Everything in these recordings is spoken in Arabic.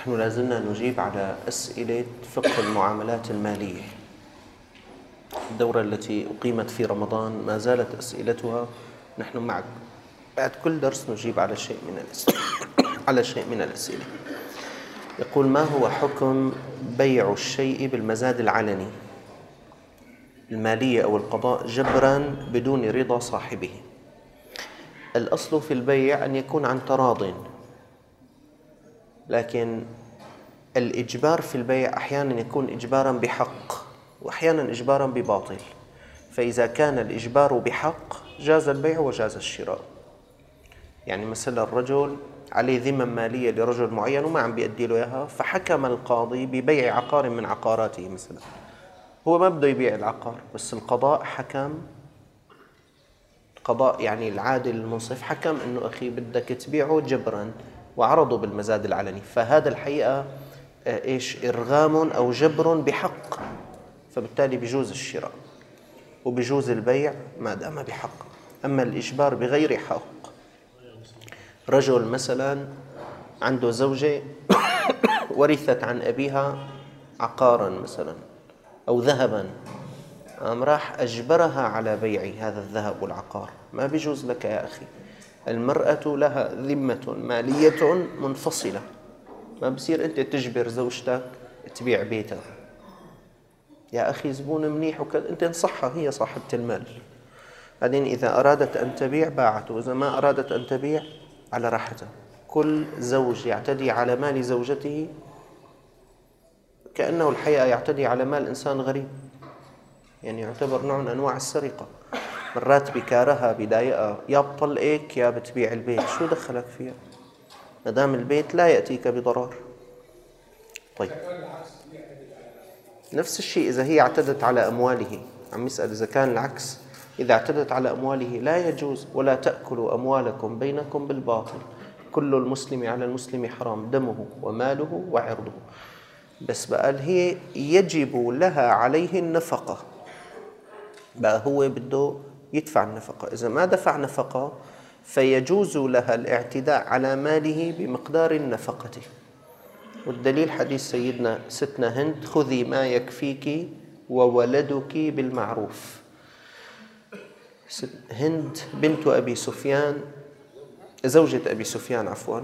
نحن لازلنا نجيب على أسئلة فقه المعاملات المالية. الدورة التي أقيمت في رمضان ما زالت أسئلتها، نحن معك بعد كل درس نجيب على شيء من الأسئلة. يقول: ما هو حكم بيع الشيء بالمزاد العلني المالية أو القضاء جبراً بدون رضا صاحبه؟ الأصل في البيع أن يكون عن تراضٍ، لكن الإجبار في البيع أحياناً يكون إجباراً بحق وأحياناً إجباراً بباطل. فإذا كان الإجبار بحق جاز البيع وجاز الشراء. يعني مثلا الرجل عليه ذمة مالية لرجل معين وما عم بيأدي له إياها، فحكم القاضي ببيع عقار من عقاراته مثلا، هو ما بده يبيع العقار، بس القضاء حكم، قضاء يعني العادل المنصف حكم إنه أخي بدك تبيعه جبراً وعرضه بالمزاد العلني، فهذا الحقيقة إرغام أو جبر بحق، فبالتالي بيجوز الشراء وبيجوز البيع ما دام بحق. أما الإجبار بغير حق، رجل مثلا عنده زوجة ورثت عن أبيها عقاراً مثلا أو ذهباً، راح أجبرها على بيع هذا الذهب والعقار، ما بيجوز لك يا أخي. المرأة لها ذمة مالية منفصلة، ما بصير أنت تجبر زوجتك تبيع بيتها. يا أخي زبون منيح وكذا، أنت انصحها، هي صاحبة المال. بعدين إذا أرادت أن تبيع باعت، وإذا ما أرادت أن تبيع على راحتها. كل زوج يعتدي على مال زوجته كأنه الحقيقة يعتدي على مال إنسان غريب، يعني يعتبر نوع من أنواع السرقة. مرات بكارها بضايقها، يا بطلقك يا بتبيع البيت، شو دخلك فيها؟ ما دام البيت لا يأتيك بضرر. طيب نفس الشيء إذا هي اعتدت على أمواله، عم يسأل إذا كان العكس، إذا اعتدت على أمواله لا يجوز: ولا تأكلوا أموالكم بينكم بالباطل، كل المسلم على المسلم حرام دمه وماله وعرضه. بس بقى هي يجب لها عليه النفقة، بقى هو بده يدفع النفقة، إذا ما دفع نفقة فيجوز لها الاعتداء على ماله بمقدار النفقة. والدليل حديث سيدنا ستنا هند: خذي ما يكفيك وولدك بالمعروف. هند بنت أبي سفيان، زوجة أبي سفيان عفواً،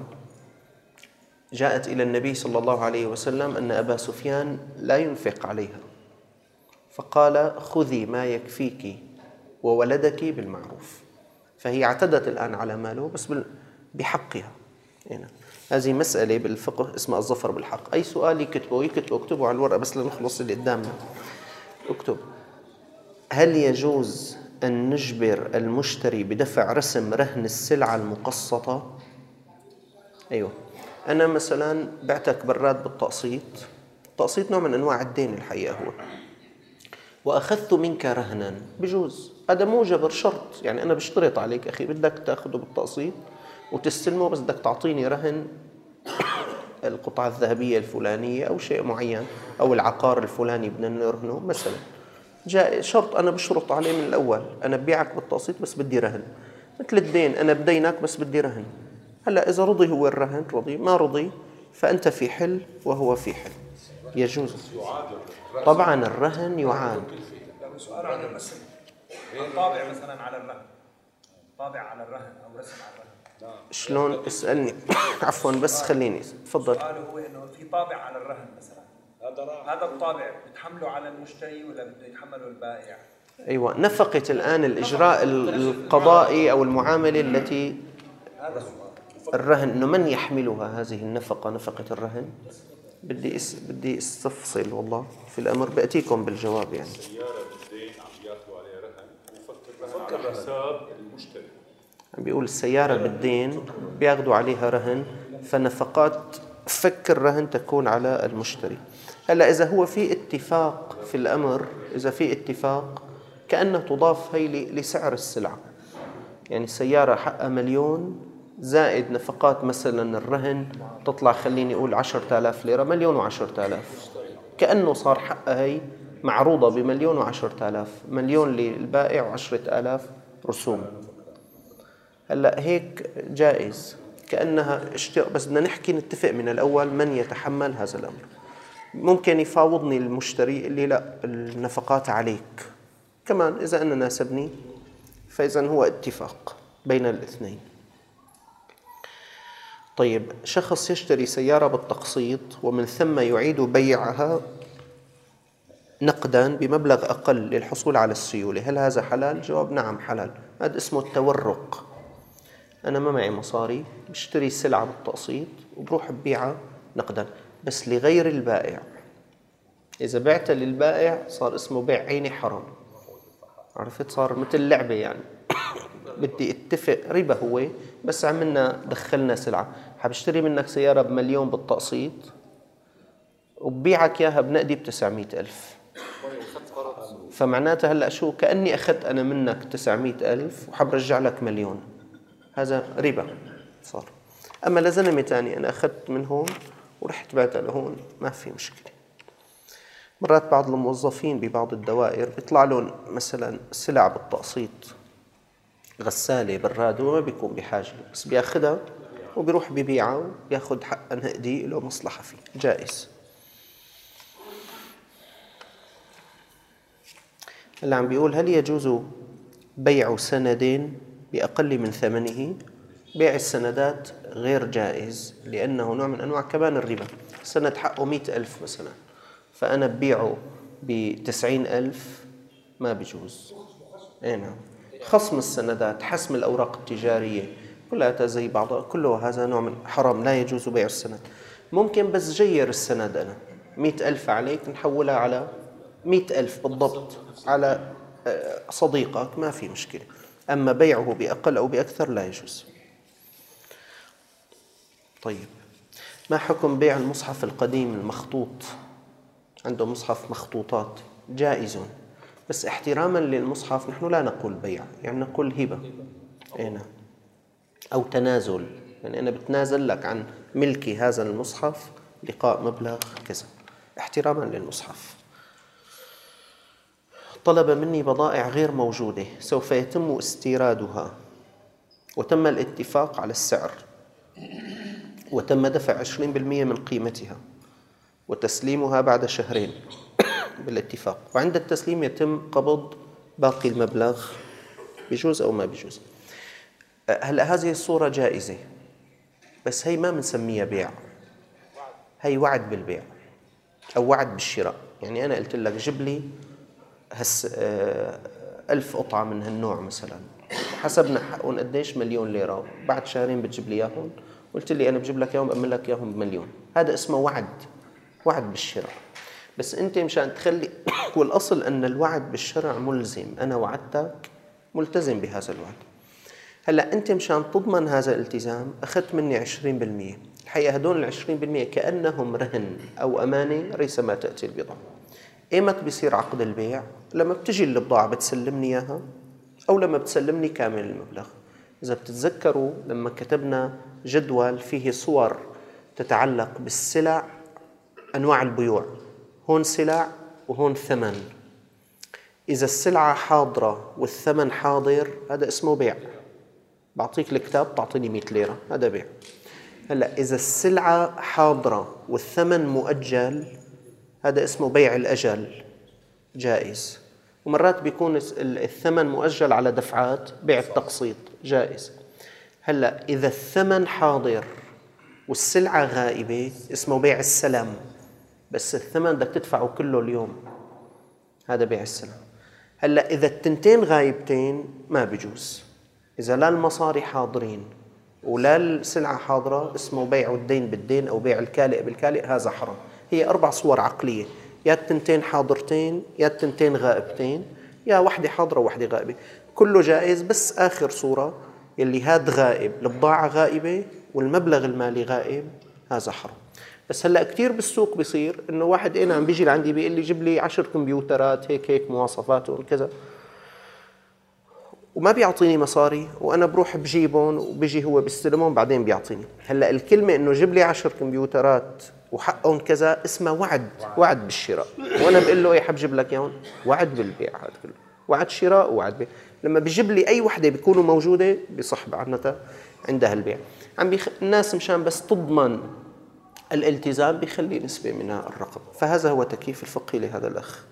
جاءت إلى النبي صلى الله عليه وسلم أن أبا سفيان لا ينفق عليها، فقال: خذي ما يكفيك وولدك بالمعروف. فهي اعتدت الآن على ماله بس بحقها. هنا هذه مسألة بالفقه اسمها الظفر بالحق. أي سؤال اكتبوا على الورقة بس لنخلص اللي قدامنا. اكتب: هل يجوز أن نجبر المشتري بدفع رسم رهن السلعة المقسطة؟ أيوة، أنا مثلا بعتك براد بالتقسيط، التقسيط نوع من أنواع الدين الحقيقة هو، وأخذت منك رهنا، بجوز، هذا مو جبر، شرط. يعني أنا بشترط عليك أخي بدك تأخذه بالتقسيط وتستلمه، بس بدك تعطيني رهن القطعة الذهبية الفلانية أو شيء معين أو العقار الفلاني بدنا نرهنه مثلا. جاء شرط أنا بشرط عليه من الأول، أنا ببيعك بالتقسيط بس بدي رهن. مثل الدين، أنا بدينك بس بدي رهن. هلأ إذا رضي هو الرهن رضي، ما رضي فأنت في حل وهو في حل، يجوز. طبعا الرهن يعاد. سؤال عن الرسم، الطابع مثلا على الرهن، طابع على الرهن أو رسم على الرهن، شلون؟ اسألني. عفوا بس خليني، تفضل. سؤاله هو إنه في طابع على الرهن مثلا، هذا الطابع بتحمله على المشتري ولا بده يتحمله البائع؟ أيوة، نفقة الآن الإجراء القضائي أو المعاملة التي الرهن، إنه من يحملها هذه النفقة، نفقة الرهن؟ بدي استفصل والله في الأمر، بأتيكم بالجواب. يعني سيارة بالدين عم ياخذوا عليها رهن وفك الرهن على حساب المشتري، عم بيقول السيارة بالدين بياخذوا عليها رهن، فنفقات فك الرهن تكون على المشتري. هلا إذا هو في اتفاق في الأمر، إذا في اتفاق كأنه تضاف هي لسعر السلعة. يعني السيارة حقها 1,000,000 زائد نفقات مثلا الرهن تطلع خليني أقول 10,000 ليرة، 1,000,010,000، كأنه صار حقها هي معروضة ب1,000,010,000، 1,000,000 للبائع و10,000 رسوم. هلأ هيك جائز كأنها اشتراء، بس بدنا نحكي نتفق من الأول من يتحمل هذا الأمر. ممكن يفاوضني المشتري اللي لا النفقات عليك كمان إذا أنا ناسبني، فإذا هو اتفاق بين الاثنين. طيب، شخص يشتري سيارة بالتقسيط ومن ثم يعيد بيعها نقدا بمبلغ أقل للحصول على السيولة، هل هذا حلال؟ جواب نعم حلال. هذا اسمه التورق. أنا ما معي مصاري، بشتري سلعة بالتقسيط وبروح ببيعها نقدا بس لغير البائع. إذا بعت للبائع صار اسمه بيع عيني حرام، عرفت؟ صار مثل لعبة يعني. بدي اتفق ربا هو، بس عملنا دخلنا سلعة. حبشتري منك سيارة ب1,000,000 بالتقسيط وببيعك إياها بنقدي ب900,000، فمعناتها هلأ شو؟ كأني أخذت أنا منك 900,000 وحبرجع لك 1,000,000. هذا ربا صار. أما لزلمة تاني أنا أخذت من هون ورحت بعتها لهون ما في مشكلة. مرات بعض الموظفين ببعض الدوائر بيطلع لهم مثلا سلع بالتقسيط، غسالة، براد، وما بيكون بحاجة، بس بياخدها وبيروح ببيعها وبياخد حق نقدي له مصلحة فيه، جائز. اللي عم بيقول هل يجوز بيع سندين بأقل من ثمنه؟ بيع السندات غير جائز لأنه نوع من أنواع كمان الربا. سند حقه 100,000 مثلا، فأنا ببيعه ب90,000 ما بيجوز. أي نعم. خصم السندات، حسم الأوراق التجارية، كلها زي بعضها، كله هذا نوع من حرام، لا يجوز بيع السند. ممكن بس جير السند، أنا 100,000 عليك نحولها على 100,000 بالضبط على صديقك، ما في مشكلة. أما بيعه بأقل أو بأكثر لا يجوز. طيب، ما حكم بيع المصحف القديم المخطوط؟ عنده مصحف مخطوطات، جائز، بس احتراما للمصحف نحن لا نقول بيع، يعني نقول هبة. نعم. أو تنازل، يعني أنا بتنازل لك عن ملكي هذا المصحف لقاء مبلغ كذا، احتراما للمصحف. طلب مني بضائع غير موجودة، سوف يتم استيرادها وتم الاتفاق على السعر وتم دفع 20% من قيمتها وتسليمها بعد شهرين بالاتفاق، وعند التسليم يتم قبض باقي المبلغ، بيجوز أو ما بيجوز؟ هلأ هذه الصورة جائزة، بس هي ما بنسميها بيع، هي وعد بالبيع أو وعد بالشراء. يعني أنا قلت لك جيب لي 1000 قطعة من هالنوع مثلا، حسبنا حقهم قديش، 1,000,000 ليرة، بعد شهرين بتجيب لي إياهم، قلت لي أنا بجيب لك إياهم بأمن لك إياهم ب1,000,000. هذا اسمه وعد، وعد بالشراء. بس أنت مشان تخلي والأصل أن الوعد بالشرع ملزم، أنا وعدتك ملتزم بهذا الوعد. هلأ أنت مشان تضمن هذا الالتزام أخذت مني 20%. الحقيقة هدول 20% كأنهم رهن أو أمانة ريثما تأتي البضاعة. إيمت بيصير عقد البيع؟ لما بتجي البضاعة بتسلمني إياها أو لما بتسلمني كامل المبلغ. إذا بتتذكروا لما كتبنا جدول فيه صور تتعلق بالسلع، أنواع البيوع، هون سلع وهون ثمن. إذا السلعة حاضرة والثمن حاضر هذا اسمه بيع، بعطيك الكتاب تعطيني 100 ليرة، هذا بيع. هلأ إذا السلعة حاضرة والثمن مؤجل هذا اسمه بيع الأجل، جائز. ومرات بيكون الثمن مؤجل على دفعات، بيع التقسيط، جائز. هلأ إذا الثمن حاضر والسلعة غائبة اسمه بيع السلام، بس الثمن بدك تدفعه كله اليوم، هذا بيع السلام. هلأ إذا التنتين غايبتين ما بيجوز، إذا لا المصاري حاضرين ولا السلعة حاضرة اسمه بيع الدين بالدين أو بيع الكالئ بالكالئ، هذا حرام. هي 4 صور عقلية، يا التنتين حاضرتين، يا التنتين غائبتين، يا واحدة حاضرة وواحدة غائبة، كله جائز. بس آخر صورة يلي هاد غائب، البضاعة غائبة والمبلغ المالي غائب، هذا حرام. بس هلأ كتير بالسوق بيصير إنه واحد أنا عم بيجي لعندي بيقول لي جيب لي 10 كمبيوترات هيك مواصفاتهم كذا، وما بيعطيني مصاري، وأنا بروح بجيبهم وبيجي هو بيستلمهم بعدين بيعطيني. هلأ الكلمة إنه جيب لي 10 كمبيوترات وحقهم كذا اسمها وعد، وعد بالشراء، وأنا بقول له إيه حبجيب لك إياهم، وعد بالبيع، هذا كله وعد شراء ووعد بيع. لما بيجيب لي أي وحدة بيكونوا موجودة بصح معناتها عندها البيع. الناس مشان بس تضمن الالتزام بيخلي نسبة من الرقم. فهذا هو تكييف الفقهي لهذا الأخ.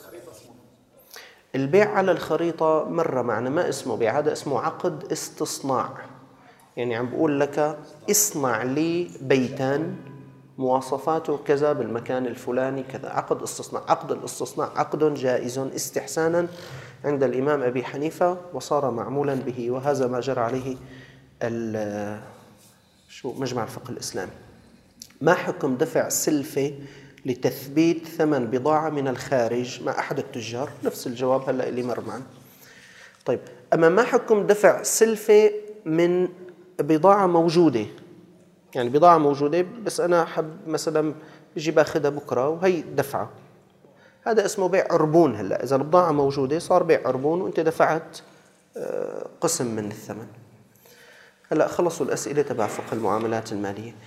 البيع على الخريطة مرة معنا ما اسمه بيع، هذا اسمه عقد استصناع. يعني عم بقول لك اصنع لي بيتاً مواصفاته كذا بالمكان الفلاني كذا. عقد استصناع. عقد الاستصناع عقد جائز استحسانا عند الإمام أبي حنيفة وصار معمولا به، وهذا ما جرى عليه مجمع الفقه الإسلامي. ما حكم دفع سلفة لتثبيت ثمن بضاعة من الخارج مع أحد التجار؟ نفس الجواب هلأ اللي مر معنا. طيب، أما ما حكم دفع سلفة من بضاعة موجودة؟ يعني بضاعة موجودة بس أنا حب مثلا بجي باخدها بكرة وهي دفعة، هذا اسمه بيع عربون. هلأ إذا البضاعة موجودة صار بيع عربون وأنت دفعت قسم من الثمن. هلأ خلصوا الأسئلة تبع فقه المعاملات المالية.